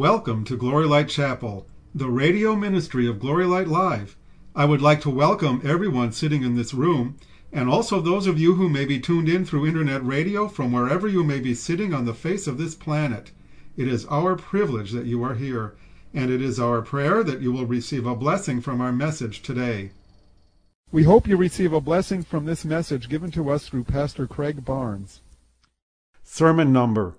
Welcome to Glory Light Chapel, the radio ministry of Glory Light Live. I would like to welcome everyone sitting in this room, and also those of you who may be tuned in through internet radio from wherever you may be sitting on the face of this planet. It is our privilege that you are here, and it is our prayer that you will receive a blessing from our message today. We hope you receive a blessing from this message given to us through Pastor Craig Barnes. Sermon number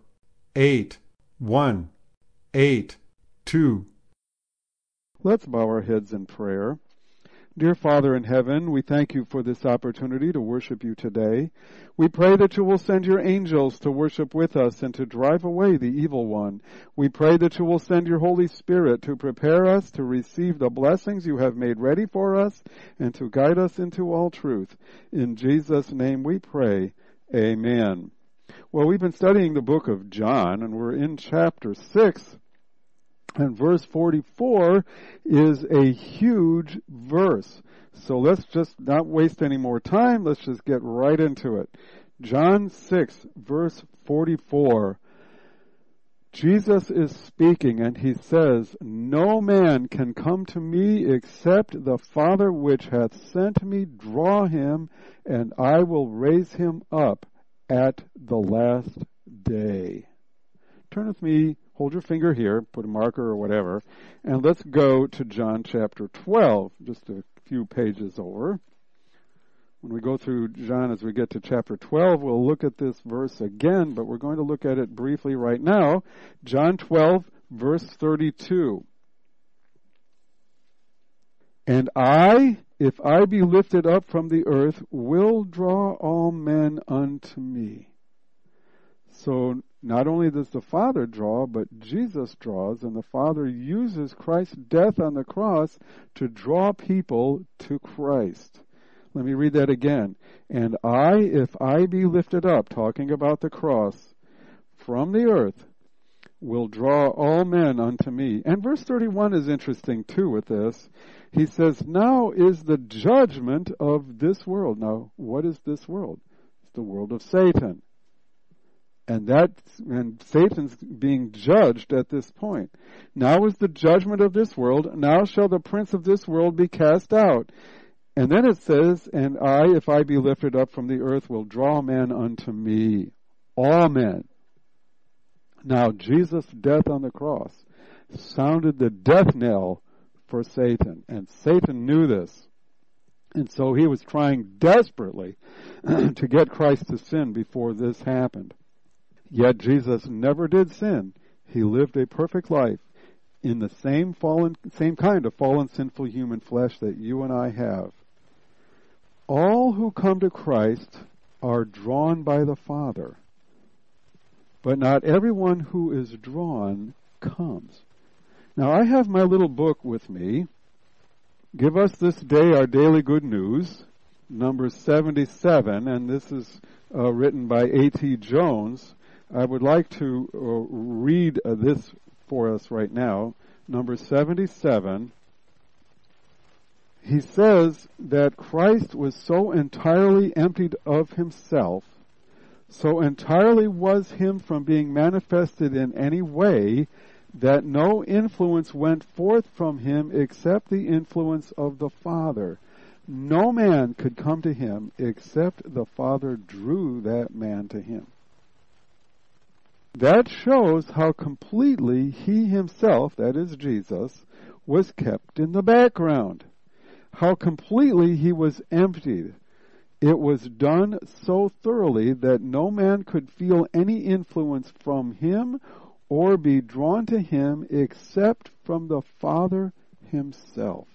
8182. Let's bow our heads in prayer. Dear Father in heaven, we thank you for this opportunity to worship you today. We pray that you will send your angels to worship with us and to drive away the evil one. We pray that you will send your Holy Spirit to prepare us to receive the blessings you have made ready for us and to guide us into all truth. In Jesus' name we pray. Amen. Well, we've been studying the book of John, and we're in chapter 6. And verse 44 is a huge verse. So let's just not waste any more time. Let's just get right into it. John 6, verse 44. Jesus is speaking, and he says, "No man can come to me except the Father which hath sent me draw him, and I will raise him up at the last day." Turn with me. Hold your finger here, put a marker or whatever, and let's go to John chapter 12, just a few pages over. When we go through John, as we get to chapter 12, we'll look at this verse again, but we're going to look at it briefly right now. John 12, verse 32. "And I, if I be lifted up from the earth, will draw all men unto me." So not only does the Father draw, but Jesus draws, and the Father uses Christ's death on the cross to draw people to Christ. Let me read that again. "And I, if I be lifted up," talking about the cross, "from the earth, will draw all men unto me." And verse 31 is interesting too with this. He says, "Now is the judgment of this world." Now, what is this world? It's the world of Satan. And Satan's being judged at this point. "Now is the judgment of this world. Now shall the prince of this world be cast out." And then it says, "And I, if I be lifted up from the earth, will draw men unto me." All men. Now, Jesus' death on the cross sounded the death knell for Satan. And Satan knew this. And so he was trying desperately to get Christ to sin before this happened. Yet Jesus never did sin. He lived a perfect life in the same kind of fallen, sinful human flesh that you and I have. All who come to Christ are drawn by the Father. But not everyone who is drawn comes. Now, I have my little book with me. "Give Us This Day Our Daily Good News," number 77, and this is written by A.T. Jones. I would like to read this for us right now. Number 77. He says that Christ was so entirely emptied of himself, so entirely was him from being manifested in any way, that no influence went forth from him except the influence of the Father. No man could come to him except the Father drew that man to him. That shows how completely he himself, that is Jesus, was kept in the background. How completely he was emptied. It was done so thoroughly that no man could feel any influence from him or be drawn to him except from the Father himself.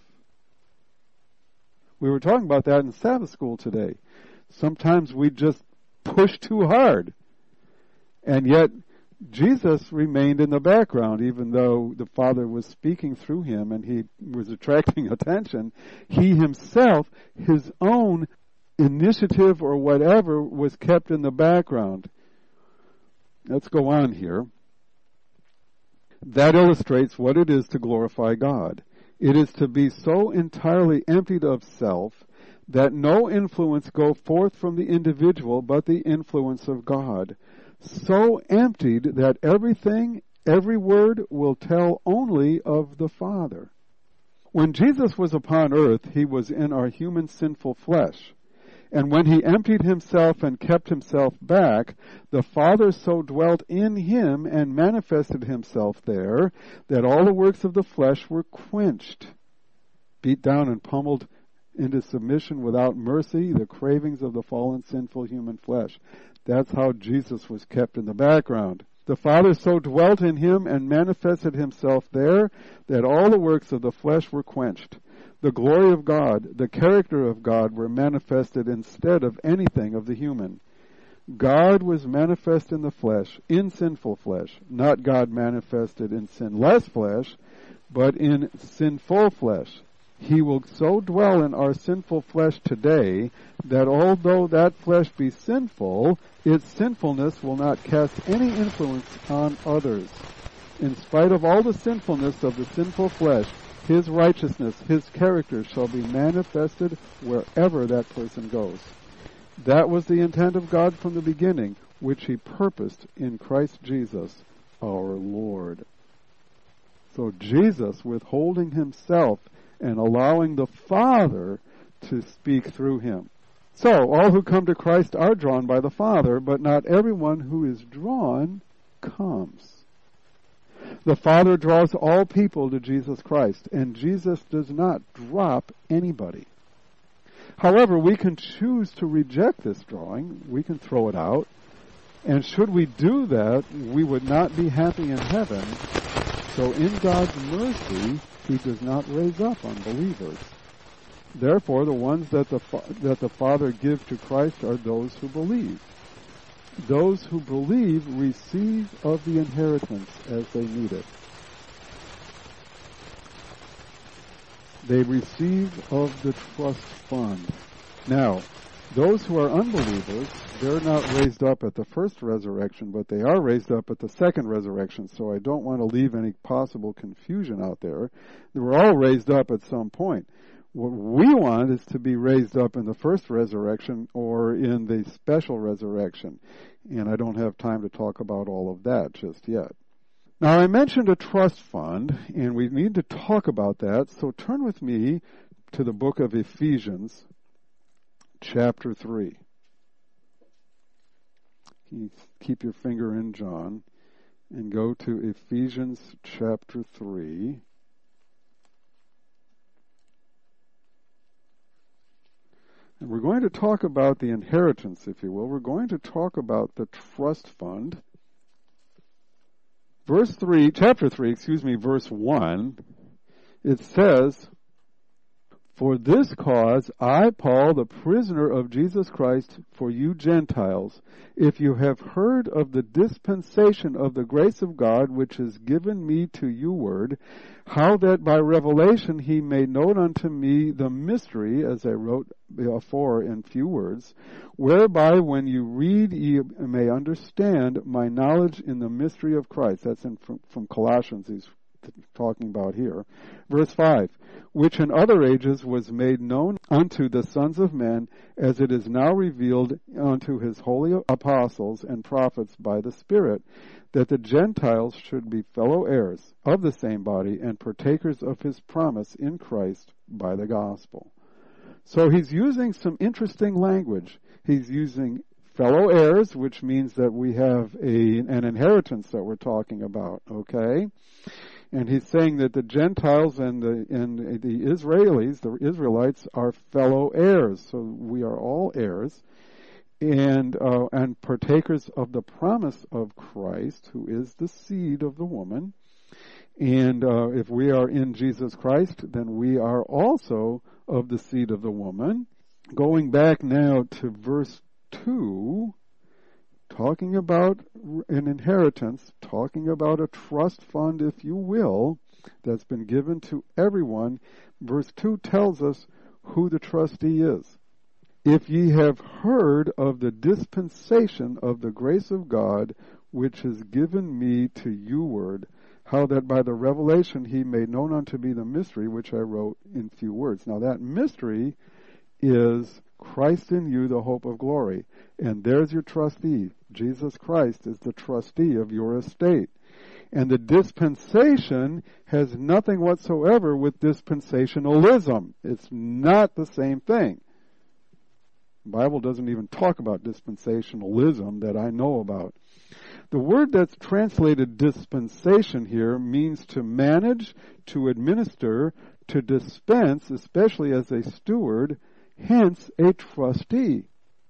We were talking about that in Sabbath school today. Sometimes we just push too hard. And yet, Jesus remained in the background, even though the Father was speaking through him and he was attracting attention. He himself, his own initiative or whatever, was kept in the background. Let's go on here. That illustrates what it is to glorify God. It is to be so entirely emptied of self that no influence go forth from the individual but the influence of God. So emptied that everything every word will tell only of the Father. When Jesus was upon earth, he was in our human sinful flesh. And when he emptied himself and kept himself back, the Father so dwelt in him and manifested himself there that all the works of the flesh were quenched, beat down and pummeled into submission without mercy, the cravings of the fallen sinful human flesh. That's how Jesus was kept in the background. The Father so dwelt in him and manifested himself there that all the works of the flesh were quenched. The glory of God, the character of God were manifested instead of anything of the human. God was manifest in the flesh, in sinful flesh, not God manifested in sinless flesh, but in sinful flesh. He will so dwell in our sinful flesh today that although that flesh be sinful, its sinfulness will not cast any influence on others. In spite of all the sinfulness of the sinful flesh, his righteousness, his character shall be manifested wherever that person goes. That was the intent of God from the beginning, which he purposed in Christ Jesus, our Lord. So Jesus, withholding himself and allowing the Father to speak through him. So, all who come to Christ are drawn by the Father, but not everyone who is drawn comes. The Father draws all people to Jesus Christ, and Jesus does not drop anybody. However, we can choose to reject this drawing. We can throw it out. And should we do that, we would not be happy in heaven. So in God's mercy, he does not raise up unbelievers. Therefore, the ones that the Father gives to Christ are those who believe. Those who believe receive of the inheritance as they need it. They receive of the trust fund. Now, those who are unbelievers, they're not raised up at the first resurrection, but they are raised up at the second resurrection. So I don't want to leave any possible confusion out there. They were all raised up at some point. What we want is to be raised up in the first resurrection or in the special resurrection. And I don't have time to talk about all of that just yet. Now, I mentioned a trust fund, and we need to talk about that. So turn with me to the book of Ephesians, chapter 3. Keep your finger in John and go to Ephesians chapter 3. And we're going to talk about the inheritance, if you will. We're going to talk about the trust fund. Chapter 3, verse 1, it says, "For this cause I, Paul, the prisoner of Jesus Christ, for you Gentiles, if you have heard of the dispensation of the grace of God which is given me to you ward, how that by revelation he made known unto me the mystery, as I wrote before in few words, whereby when you read ye may understand my knowledge in the mystery of Christ." That's from Colossians, he's talking about here. Verse 5, "which in other ages was made known unto the sons of men, as it is now revealed unto his holy apostles and prophets by the Spirit, that the Gentiles should be fellow heirs of the same body and partakers of his promise in Christ by the gospel." So he's using some interesting language. He's using fellow heirs, which means that we have an inheritance that we're talking about, okay? And he's saying that the Gentiles and the Israelites are fellow heirs. So we are all heirs and partakers of the promise of Christ, who is the seed of the woman. And if we are in Jesus Christ, then we are also of the seed of the woman. Going back now to verse 2, talking about an inheritance, talking about a trust fund, if you will, that's been given to everyone. Verse 2 tells us who the trustee is. "If ye have heard of the dispensation of the grace of God, which is given me to you ward, how that by the revelation he made known unto me the mystery, which I wrote in few words." Now that mystery is Christ in you, the hope of glory. And there's your trustee. Jesus Christ is the trustee of your estate. And the dispensation has nothing whatsoever with dispensationalism. It's not the same thing. The Bible doesn't even talk about dispensationalism that I know about. The word that's translated dispensation here means to manage, to administer, to dispense, especially as a steward, hence a trustee.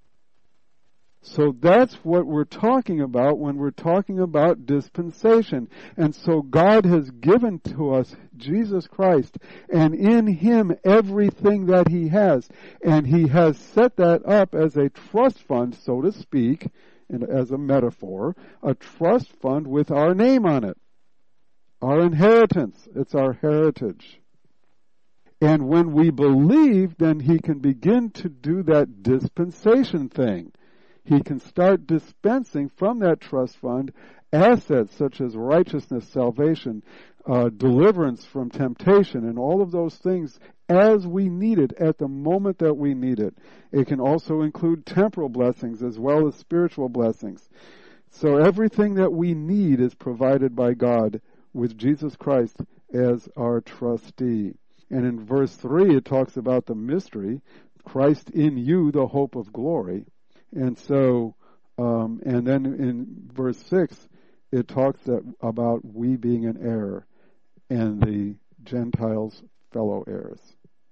So that's what we're talking about when we're talking about dispensation. And so God has given to us Jesus Christ, and in Him everything that He has. And He has set that up as a trust fund, so to speak, and as a metaphor, a trust fund with our name on it. Our inheritance. It's our heritage. And when we believe, then He can begin to do that dispensation thing. He can start dispensing from that trust fund assets such as righteousness, salvation, deliverance from temptation, and all of those things as we need it at the moment that we need it. It can also include temporal blessings as well as spiritual blessings. So everything that we need is provided by God with Jesus Christ as our trustee. And in verse 3 it talks about the mystery, Christ in you, the hope of glory. And so, and then in verse 6, it talks about we being an heir and the Gentiles fellow heirs.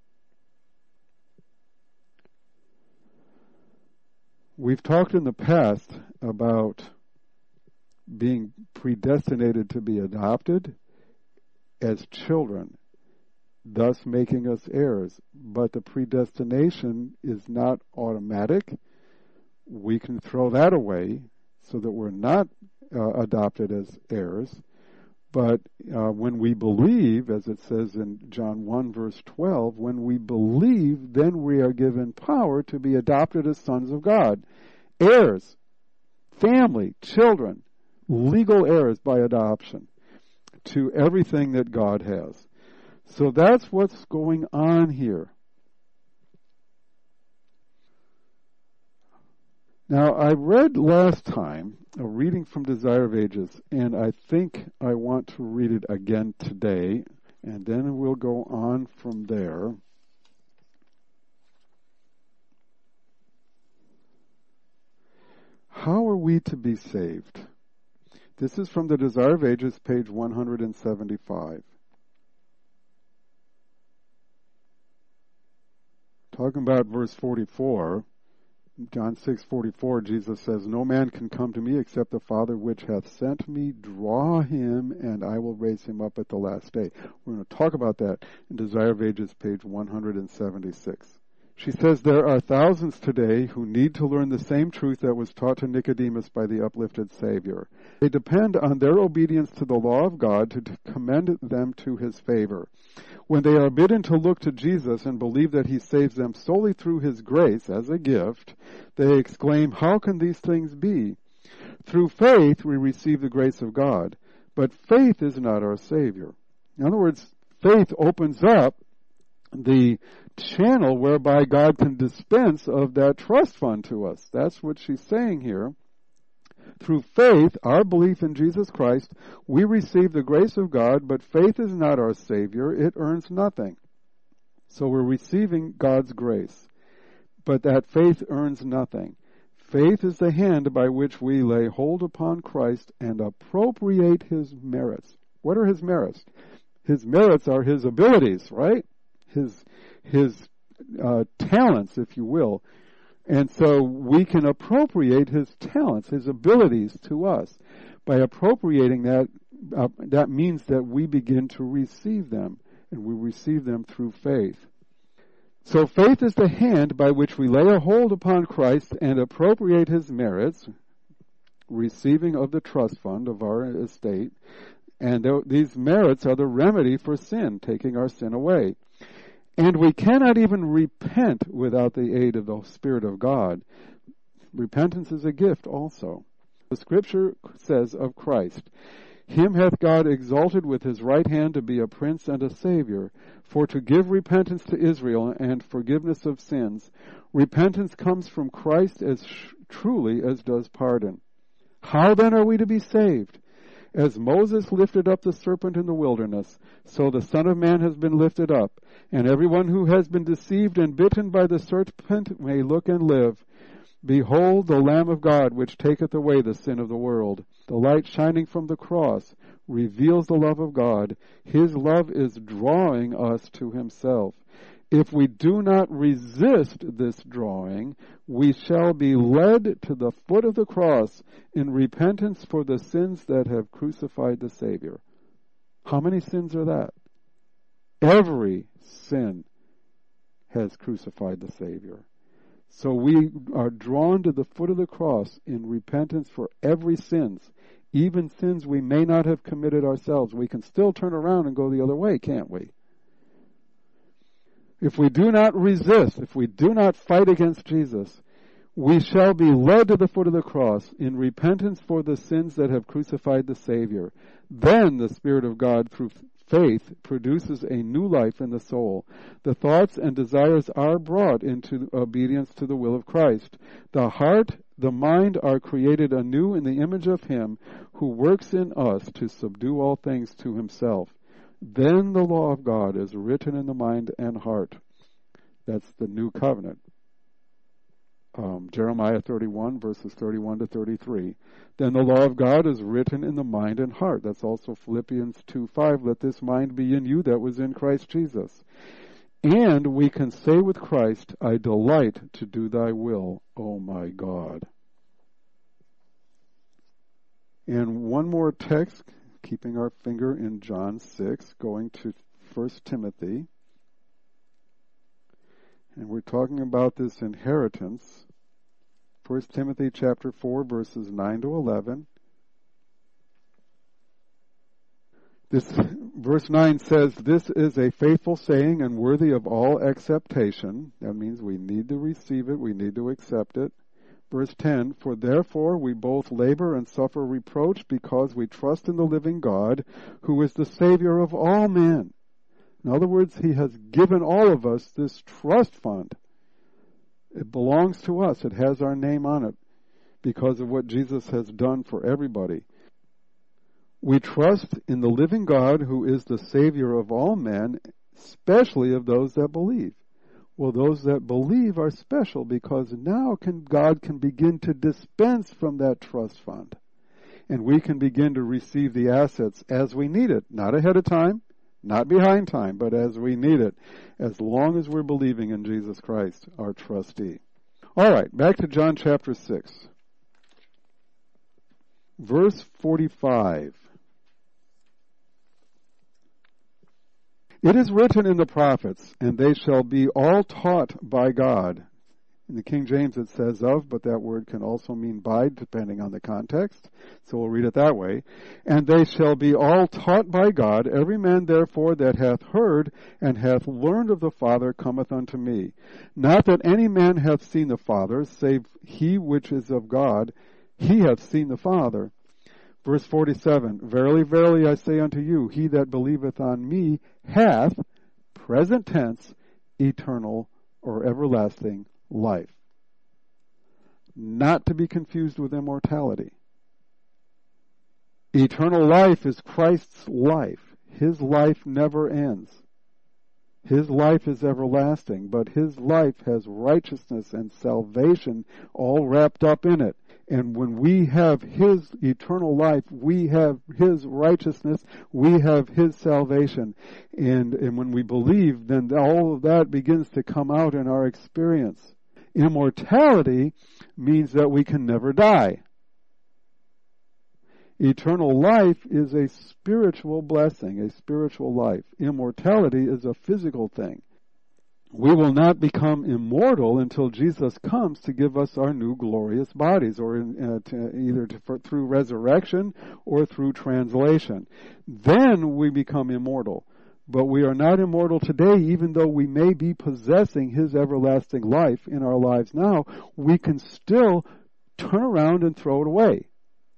We've talked in the past about being predestinated to be adopted as children, thus making us heirs. But the predestination is not automatic. We can throw that away so that we're not adopted as heirs. But when we believe, as it says in John 1 verse 12, when we believe, then we are given power to be adopted as sons of God. Heirs, family, children, legal heirs by adoption to everything that God has. So that's what's going on here. Now, I read last time a reading from Desire of Ages, and I think I want to read it again today, and then we'll go on from there. How are we to be saved? This is from the Desire of Ages, page 175. Talking about verse 44, John 6:44, Jesus says, "No man can come to me except the Father which hath sent me draw him, and I will raise him up at the last day." We're going to talk about that in Desire of Ages, page 176. She says, "There are thousands today who need to learn the same truth that was taught to Nicodemus by the uplifted Savior. They depend on their obedience to the law of God to commend them to His favor. When they are bidden to look to Jesus and believe that He saves them solely through His grace as a gift, they exclaim, 'How can these things be?' Through faith we receive the grace of God, but faith is not our Savior." In other words, faith opens up the channel whereby God can dispense of that trust fund to us. That's what she's saying here. Through faith, our belief in Jesus Christ, we receive the grace of God, but faith is not our Savior. It earns nothing. So we're receiving God's grace, but that faith earns nothing. Faith is the hand by which we lay hold upon Christ and appropriate His merits. What are His merits? His merits are His abilities, right? His talents, if you will. And so we can appropriate His talents, His abilities to us. By appropriating that, that means that we begin to receive them, and we receive them through faith. So faith is the hand by which we lay a hold upon Christ and appropriate His merits, receiving of the trust fund of our estate. And these merits are the remedy for sin, taking our sin away. And we cannot even repent without the aid of the Spirit of God. Repentance is a gift also. The Scripture says of Christ, "Him hath God exalted with His right hand to be a prince and a Savior, for to give repentance to Israel and forgiveness of sins." Repentance comes from Christ as truly as does pardon. How then are we to be saved? As Moses lifted up the serpent in the wilderness, so the Son of Man has been lifted up, and everyone who has been deceived and bitten by the serpent may look and live. Behold the Lamb of God, which taketh away the sin of the world. The light shining from the cross reveals the love of God. His love is drawing us to himself. If we do not resist this drawing, we shall be led to the foot of the cross in repentance for the sins that have crucified the Savior. How many sins are that? Every sin has crucified the Savior. So we are drawn to the foot of the cross in repentance for every sins, even sins we may not have committed ourselves. We can still turn around and go the other way, can't we? If we do not resist, if we do not fight against Jesus, we shall be led to the foot of the cross in repentance for the sins that have crucified the Savior. Then the Spirit of God, through faith, produces a new life in the soul. The thoughts and desires are brought into obedience to the will of Christ. The heart, the mind are created anew in the image of Him who works in us to subdue all things to Himself. Then the law of God is written in the mind and heart. That's the new covenant. Jeremiah 31, verses 31 to 33. Then the law of God is written in the mind and heart. That's also Philippians 2:5. Let this mind be in you that was in Christ Jesus. And we can say with Christ, I delight to do thy will, O my God. And one more text, keeping our finger in John 6, going to 1 Timothy. And we're talking about this inheritance. 1 Timothy chapter 4, verses 9 to 11. This verse 9 says, this is a faithful saying and worthy of all acceptation. That means we need to receive it, we need to accept it. Verse 10, for therefore we both labor and suffer reproach because we trust in the living God, who is the Savior of all men. In other words, He has given all of us this trust fund. It belongs to us. It has our name on it because of what Jesus has done for everybody. We trust in the living God, who is the Savior of all men, especially of those that believe. Well, those that believe are special because now God can begin to dispense from that trust fund. And we can begin to receive the assets as we need it, not ahead of time, not behind time, but as we need it, as long as we're believing in Jesus Christ, our trustee. All right, back to John chapter 6. Verse 45. It is written in the prophets, and they shall be all taught by God. In the King James it says of, but that word can also mean by, depending on the context. So we'll read it that way. And they shall be all taught by God. Every man therefore that hath heard and hath learned of the Father cometh unto me. Not that any man hath seen the Father, save he which is of God. He hath seen the Father. Verse 47, verily, verily, I say unto you, he that believeth on me hath, present tense, eternal or everlasting life. Not to be confused with immortality. Eternal life is Christ's life. His life never ends. His life is everlasting, but His life has righteousness and salvation all wrapped up in it. And when we have His eternal life, we have His righteousness, we have His salvation. And when we believe, then all of that begins to come out in our experience. Immortality means that we can never die. Eternal life is a spiritual blessing, a spiritual life. Immortality is a physical thing. We will not become immortal until Jesus comes to give us our new glorious bodies, or through resurrection or through translation. Then we become immortal. But we are not immortal today, even though we may be possessing His everlasting life in our lives now. We can still turn around and throw it away.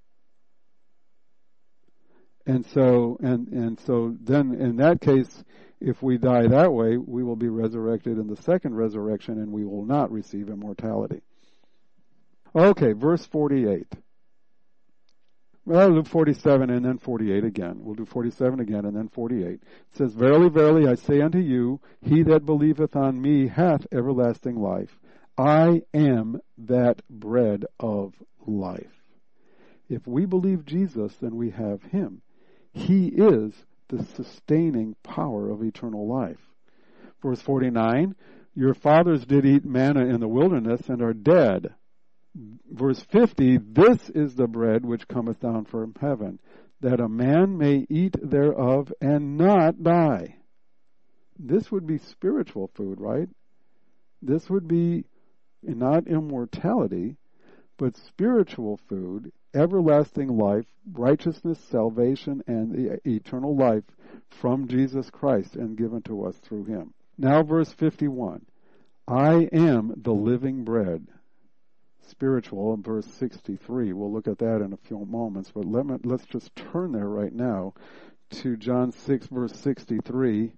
And so then in that case, if we die that way, we will be resurrected in the second resurrection, and we will not receive immortality. Okay, verse 48. Well, I'll do 47 and then 48 again. We'll do 47 again and then 48. It says, Verily, verily, I say unto you, he that believeth on me hath everlasting life. I am that bread of life. If we believe Jesus, then we have him. He is the sustaining power of eternal life. Verse 49, your fathers did eat manna in the wilderness and are dead. Verse 50, this is the bread which cometh down from heaven, that a man may eat thereof and not die. This would be spiritual food, right? This would be not immortality, but spiritual food, everlasting life, righteousness, salvation, and the eternal life from Jesus Christ and given to us through him. Now verse 51, I am the living bread. Spiritual in verse 63. We'll look at that in a few moments, but let's just turn there right now to John 6 verse 63.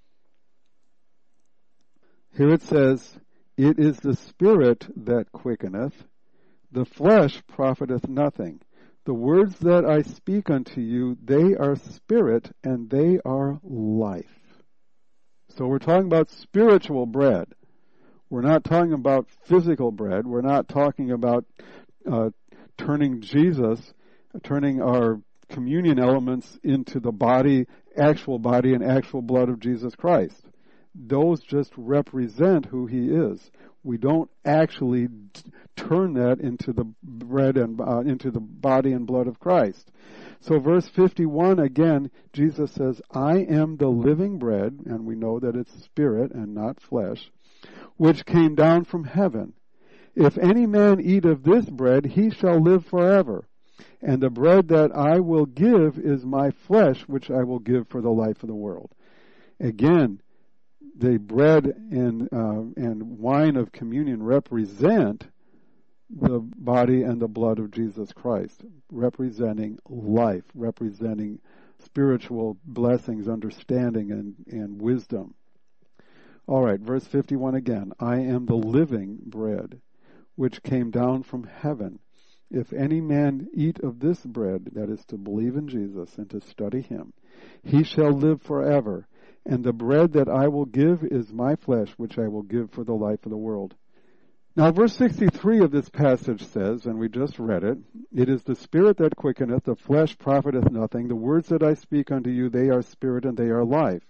Here it says, it is the Spirit that quickeneth, the flesh profiteth nothing. The words that I speak unto you, they are spirit and they are life. So we're talking about spiritual bread. We're not talking about physical bread. We're not talking about turning our communion elements into the body and actual blood of Jesus Christ. Those just represent who he is. We don't actually turn that into the bread and into the body and blood of Christ. So verse 51 again, Jesus says, I am the living bread, and we know that it's spirit and not flesh, which came down from heaven. If any man eat of this bread, he shall live forever. And the bread that I will give is my flesh, which I will give for the life of the world. Again, the bread and wine of communion represent the body and the blood of Jesus Christ, representing life, representing spiritual blessings, understanding, and wisdom. All right, verse 51 again. I am the living bread, which came down from heaven. If any man eat of this bread, that is to believe in Jesus and to study him, he shall live forever. And the bread that I will give is my flesh, which I will give for the life of the world. Now, verse 63 of this passage says, and we just read it, it is the Spirit that quickeneth, the flesh profiteth nothing. The words that I speak unto you, they are spirit and they are life.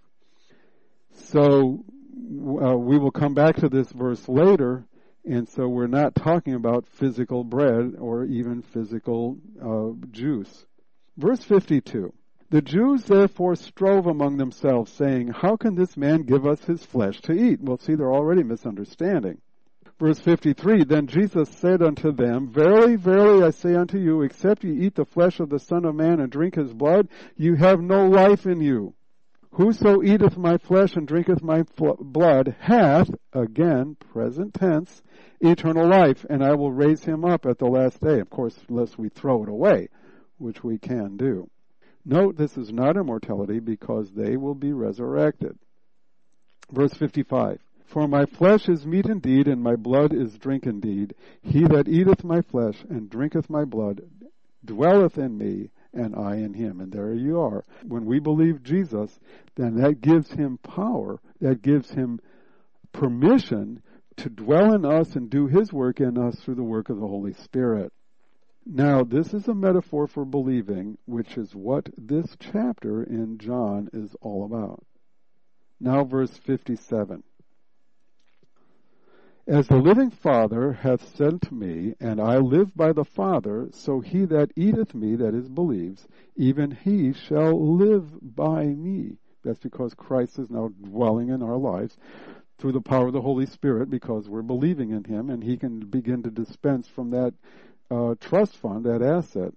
So, we will come back to this verse later, and so we're not talking about physical bread or even physical juice. Verse 52. The Jews therefore strove among themselves, saying, how can this man give us his flesh to eat? Well, see, they're already misunderstanding. Verse 53, then Jesus said unto them, verily, verily, I say unto you, except ye eat the flesh of the Son of Man and drink his blood, you have no life in you. Whoso eateth my flesh and drinketh my blood hath, again, present tense, eternal life, and I will raise him up at the last day. Of course, unless we throw it away, which we can do. Note, this is not immortality because they will be resurrected. Verse 55. For my flesh is meat indeed, and my blood is drink indeed. He that eateth my flesh and drinketh my blood dwelleth in me, and I in him. And there you are. When we believe Jesus, then that gives him power, that gives him permission to dwell in us and do his work in us through the work of the Holy Spirit. Now, this is a metaphor for believing, which is what this chapter in John is all about. Now, verse 57. As the living Father hath sent me, and I live by the Father, so he that eateth me, that is, believes, even he shall live by me. That's because Christ is now dwelling in our lives through the power of the Holy Spirit, because we're believing in him, and he can begin to dispense from that trust fund, that asset.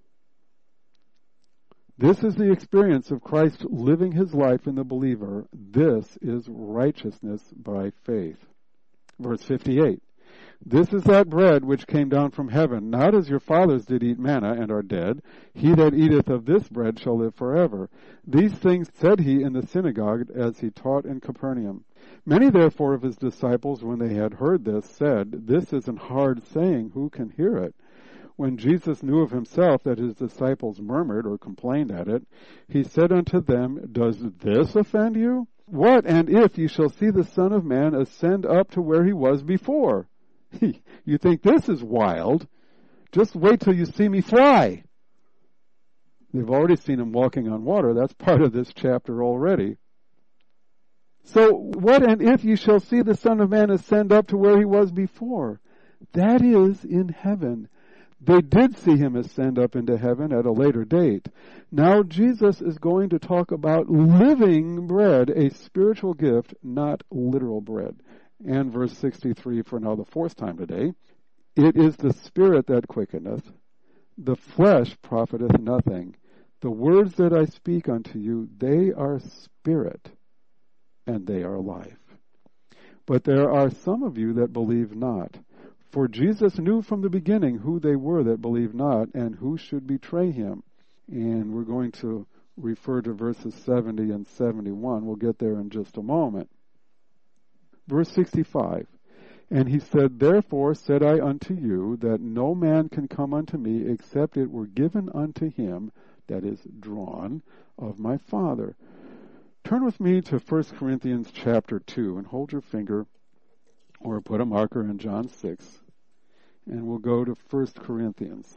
This is the experience of Christ living his life in the believer. This is righteousness by faith. Verse 58. This is that bread which came down from heaven, not as your fathers did eat manna and are dead. He that eateth of this bread shall live forever. These things said he in the synagogue as he taught in Capernaum. Many therefore of his disciples, when they had heard this, said, this is an hard saying, who can hear it? When Jesus knew of himself that his disciples murmured or complained at it, he said unto them, Does this offend you? What and if you shall see the Son of Man ascend up to where he was before? You think this is wild? Just wait till you see me fly. They've already seen him walking on water. That's part of this chapter already. So, what and if you shall see the Son of Man ascend up to where he was before? That is, in heaven. They did see him ascend up into heaven at a later date. Now Jesus is going to talk about living bread, a spiritual gift, not literal bread. And verse 63 for now the fourth time today. It is the Spirit that quickeneth, the flesh profiteth nothing. The words that I speak unto you, they are spirit, and they are life. But there are some of you that believe not. For Jesus knew from the beginning who they were that believed not, and who should betray him. And we're going to refer to verses 70 and 71. We'll get there in just a moment. Verse 65. And he said, Therefore said I unto you, that no man can come unto me, except it were given unto him, that is, drawn, of my Father. Turn with me to 1 Corinthians chapter 2, and hold your finger, or put a marker in John 6, and we'll go to 1 Corinthians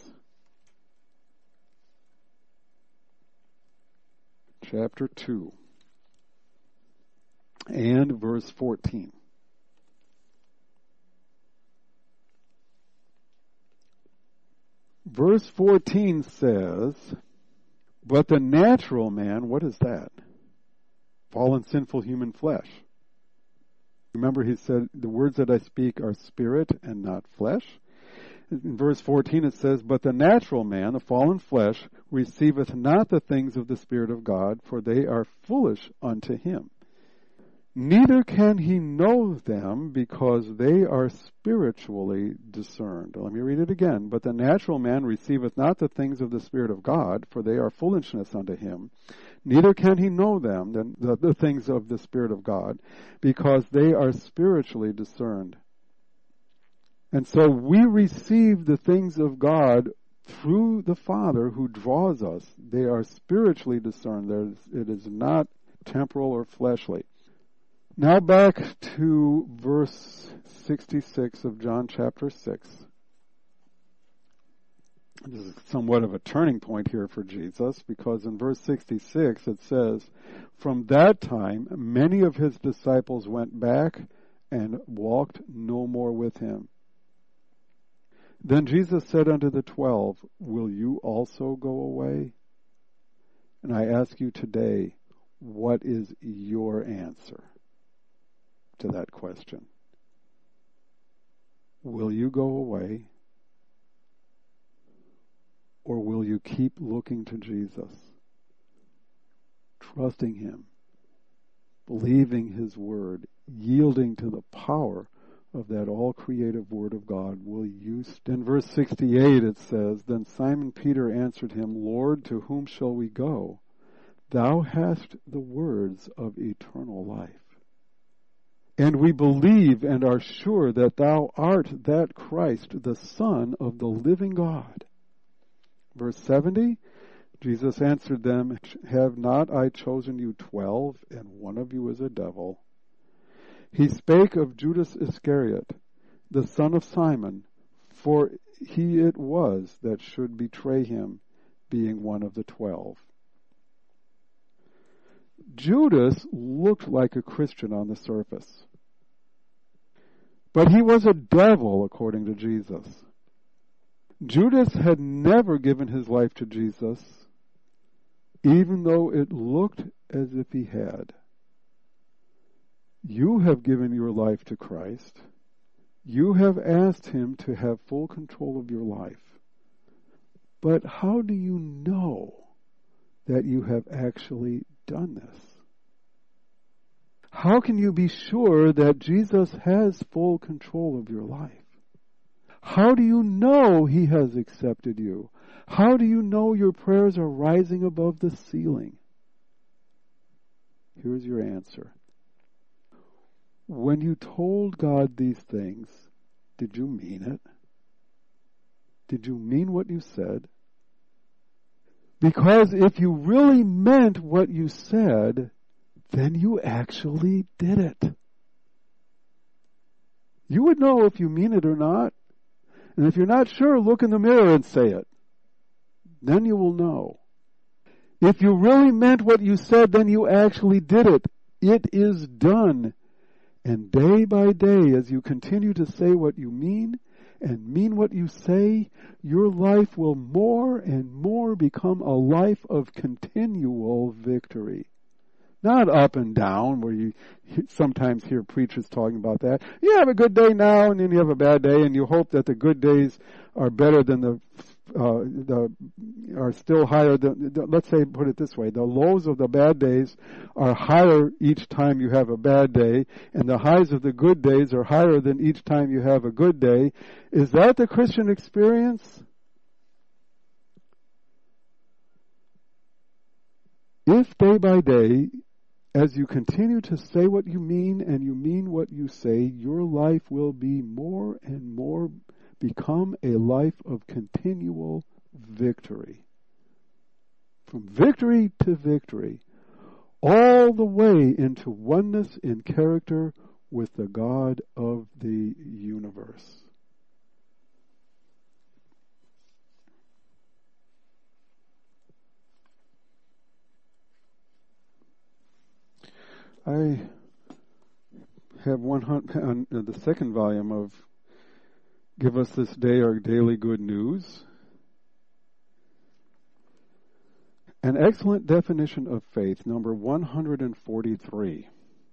chapter 2, and verse 14. Verse 14 says, But the natural man, what is that? Fallen, sinful human flesh. Remember, he said, the words that I speak are spirit and not flesh. In verse 14 it says, But the natural man, the fallen flesh, receiveth not the things of the Spirit of God, for they are foolish unto him. Neither can he know them, because they are spiritually discerned. Let me read it again. But the natural man receiveth not the things of the Spirit of God, for they are foolishness unto him. Neither can he know them, the things of the Spirit of God, because they are spiritually discerned. And so we receive the things of God through the Father who draws us. They are spiritually discerned. It is not temporal or fleshly. Now back to verse 66 of John chapter 6. This is somewhat of a turning point here for Jesus, because in verse 66 it says, From that time many of his disciples went back and walked no more with him. Then Jesus said unto the 12, Will you also go away? And I ask you today, what is your answer to that question? Will you go away? Or will you keep looking to Jesus, trusting him, believing his word, yielding to the power of that all-creative word of God? Will you in verse 68 it says, Then Simon Peter answered him, Lord, to whom shall we go? Thou hast the words of eternal life. And we believe and are sure that thou art that Christ, the Son of the living God. Verse 70, Jesus answered them, Have not I chosen you 12, and one of you is a devil? He spake of Judas Iscariot, the son of Simon, for he it was that should betray him, being one of the 12. Judas looked like a Christian on the surface, but he was a devil according to Jesus. Judas had never given his life to Jesus, even though it looked as if he had. You have given your life to Christ. You have asked him to have full control of your life. But how do you know that you have actually done this? How can you be sure that Jesus has full control of your life? How do you know he has accepted you? How do you know your prayers are rising above the ceiling? Here's your answer. When you told God these things, did you mean it? Did you mean what you said? Because if you really meant what you said, then you actually did it. You would know if you mean it or not. And if you're not sure, look in the mirror and say it. Then you will know. If you really meant what you said, then you actually did it. It is done. And day by day, as you continue to say what you mean and mean what you say, your life will more and more become a life of continual victory. Not up and down, where you sometimes hear preachers talking about that. You have a good day now, and then you have a bad day, and you hope that the good days are better than are still higher than, let's say, put it this way, the lows of the bad days are higher each time you have a bad day, and the highs of the good days are higher than each time you have a good day. Is that the Christian experience? If day by day, as you continue to say what you mean and you mean what you say, your life will be more and more become a life of continual victory. From victory to victory, all the way into oneness in character with the God of the universe. I have the second volume of Give Us This Day Our Daily Good News. An excellent definition of faith, number 143.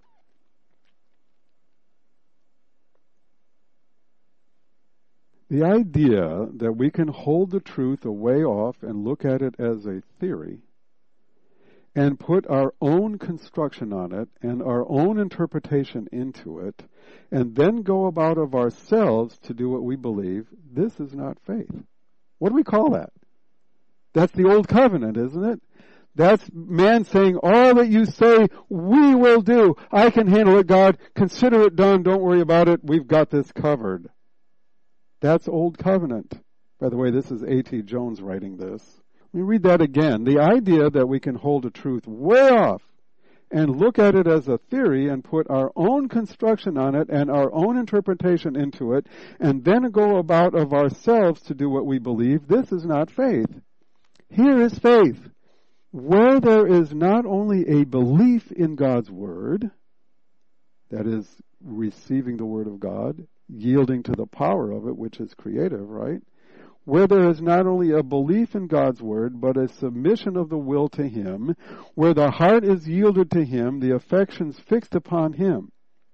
The idea that we can hold the truth away off and look at it as a theory and put our own construction on it and our own interpretation into it, and then go about of ourselves to do what we believe, this is not faith. What do we call that? That's the old covenant, isn't it? That's man saying, all that you say, we will do. I can handle it, God. Consider it done. Don't worry about it. We've got this covered. That's old covenant. By the way, this is A.T. Jones writing this. Let me read that again. The idea that we can hold a truth way off and look at it as a theory and put our own construction on it and our own interpretation into it and then go about of ourselves to do what we believe, this is not faith. Here is faith, where there is not only a belief in God's Word, that is, receiving the Word of God, yielding to the power of it, which is creative, right? Where there is not only a belief in God's Word, but a submission of the will to Him, where the heart is yielded to Him, the affections fixed upon Him.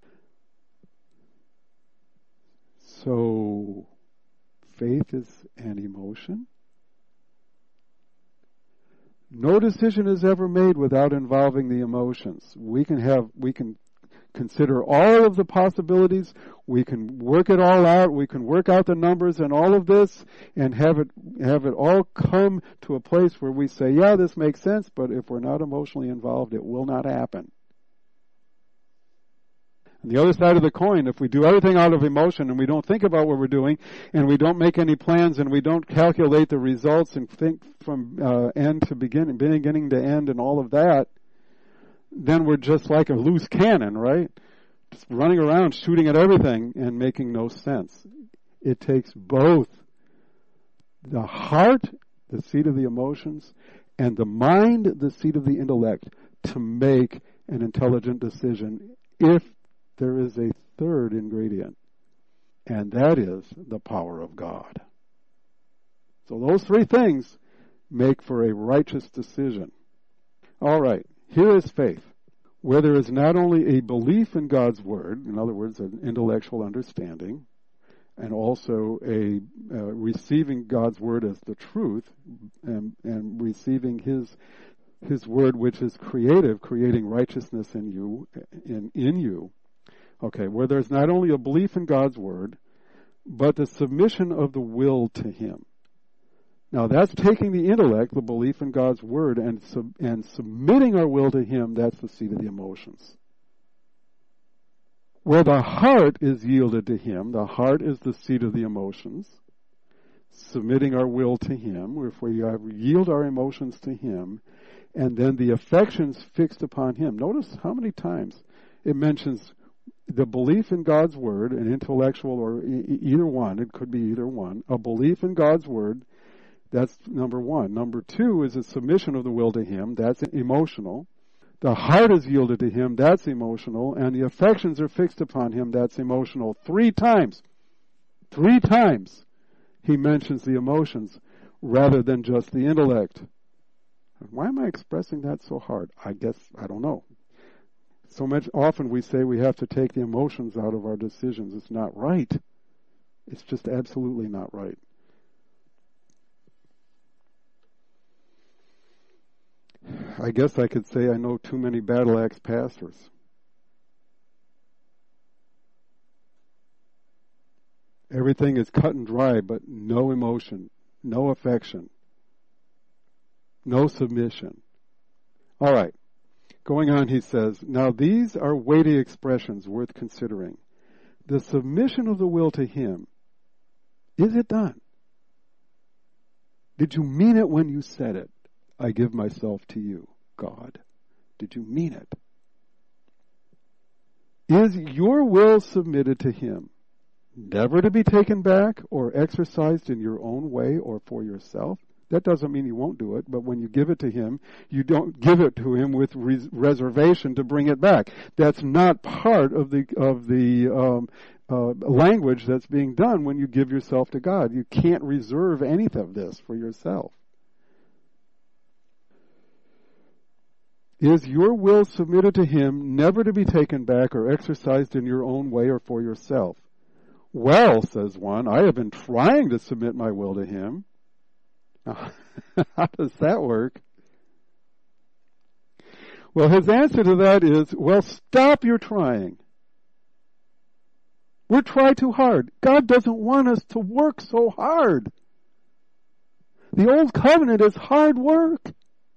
So, faith is an emotion. No decision is ever made without involving the emotions. We can consider all of the possibilities. We can work it all out. We can work out the numbers and all of this and have it all come to a place where we say, yeah, this makes sense, but if we're not emotionally involved, it will not happen. On the other side of the coin, if we do everything out of emotion and we don't think about what we're doing and we don't make any plans and we don't calculate the results and think from end to beginning to end and all of that, then we're just like a loose cannon, right? Just running around shooting at everything and making no sense. It takes both the heart, the seat of the emotions, and the mind, the seat of the intellect, to make an intelligent decision if there is a third ingredient, and that is the power of God. So those three things make for a righteous decision. All right. Here is faith, where there is not only a belief in God's Word, in other words, an intellectual understanding, and also a receiving God's Word as the truth, and receiving His Word, which is creative, creating righteousness in you, in you. Okay, where there's not only a belief in God's Word, but the submission of the will to Him. Now that's taking the intellect, the belief in God's Word, and submitting our will to Him. That's the seat of the emotions. Where the heart is yielded to Him, the heart is the seat of the emotions. submitting our will to Him, if we yield our emotions to Him, and then the affections fixed upon Him. Notice how many times it mentions the belief in God's Word, an intellectual or either one, it could be either one, a belief in God's Word, that's number one. Number two is a submission of the will to Him, that's emotional. The heart is yielded to Him, that's emotional, and the affections are fixed upon Him, that's emotional. 3 times He mentions the emotions rather than just the intellect. Why am I expressing that so hard? I don't know. So much often we say we have to take the emotions out of our decisions. It's not right. It's just absolutely not right. I guess I could say I know too many battle axe pastors. Everything is cut and dry, but no emotion, no affection, no submission. All right. Going on, he says, now these are weighty expressions worth considering. The submission of the will to Him, is it done? Did you mean it when you said it? I give myself to you, God. Did you mean it? Is your will submitted to Him, never to be taken back or exercised in your own way or for yourself? That doesn't mean you won't do it, but when you give it to Him, you don't give it to Him with reservation to bring it back. That's not part of the language that's being done when you give yourself to God. You can't reserve any of this for yourself. Is your will submitted to Him, never to be taken back or exercised in your own way or for yourself? Well, says one, I have been trying to submit my will to Him. How does that work? Well, his answer to that is, well, stop your trying. We're trying too hard. God doesn't want us to work so hard. The old covenant is hard work.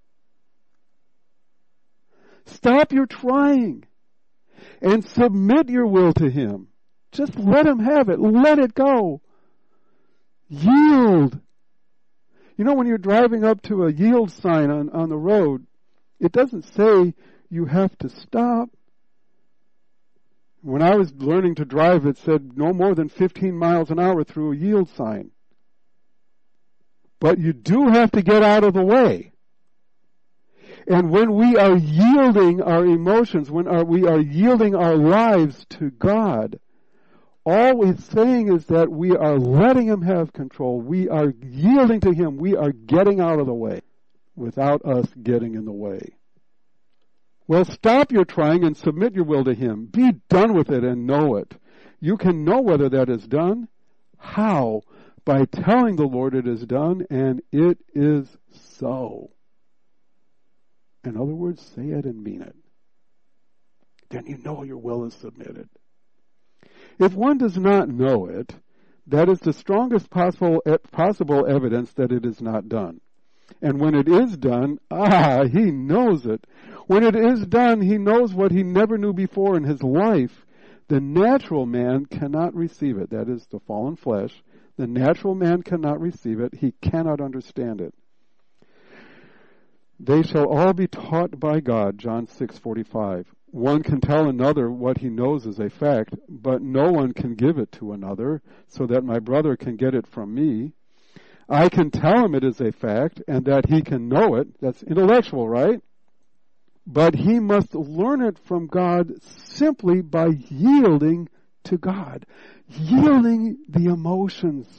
Stop your trying and submit your will to Him. Just let Him have it. Let it go. Yield. You know, when you're driving up to a yield sign on the road, it doesn't say you have to stop. When I was learning to drive, it said no more than 15 miles an hour through a yield sign. But you do have to get out of the way. And when we are yielding our emotions, when we are yielding our lives to God, all it's saying is that we are letting Him have control. We are yielding to Him. We are getting out of the way without us getting in the way. Well, stop your trying and submit your will to Him. Be done with it and know it. You can know whether that is done. How? By telling the Lord it is done, and it is so. In other words, say it and mean it. Then you know your will is submitted. If one does not know it, that is the strongest possible evidence that it is not done. And when it is done, he knows it. When it is done, he knows what he never knew before in his life. The natural man cannot receive it. That is the fallen flesh. The natural man cannot receive it. He cannot understand it. They shall all be taught by God, John 6:45. One can tell another what he knows is a fact, but no one can give it to another, so that my brother can get it from me. I can tell him it is a fact, and that he can know it. That's intellectual, right? But he must learn it from God simply by yielding to God. Yielding the emotions.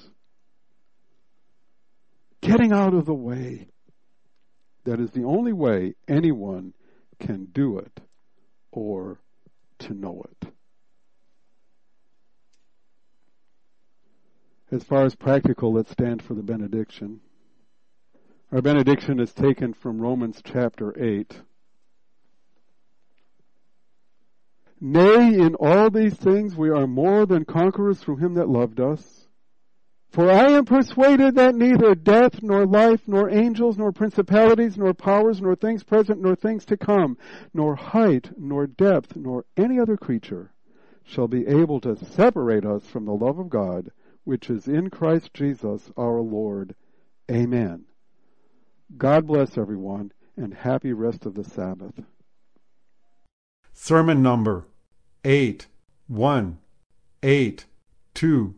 Getting out of the way. That is the only way anyone can do it or to know it. As far as practical, let's stand for the benediction. Our benediction is taken from Romans chapter 8. Nay, in all these things we are more than conquerors through Him that loved us. For I am persuaded that neither death, nor life, nor angels, nor principalities, nor powers, nor things present, nor things to come, nor height, nor depth, nor any other creature shall be able to separate us from the love of God, which is in Christ Jesus our Lord. Amen. God bless everyone, and happy rest of the Sabbath. Sermon number 8182.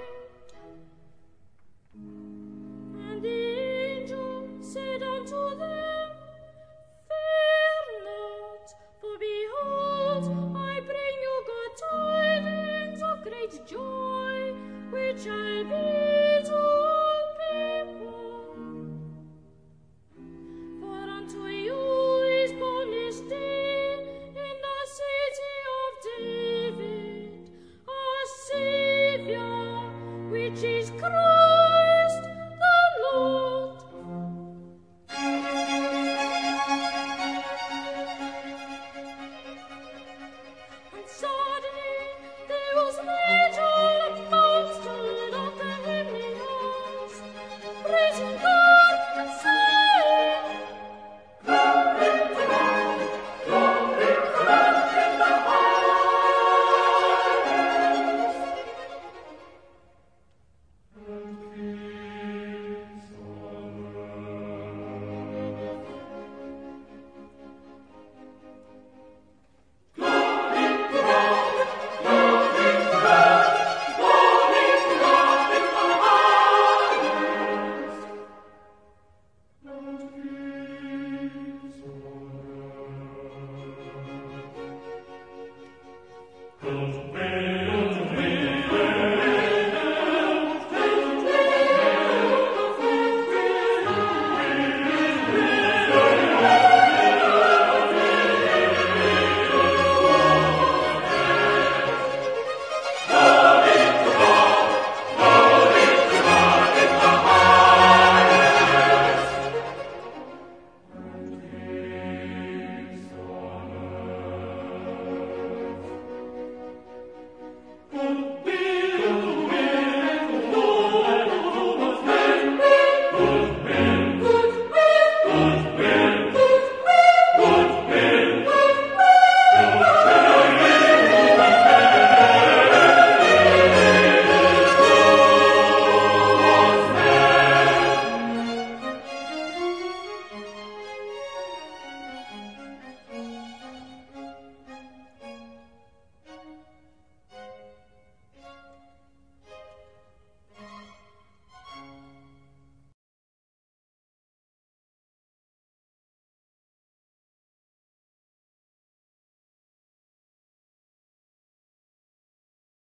And the angel said unto them,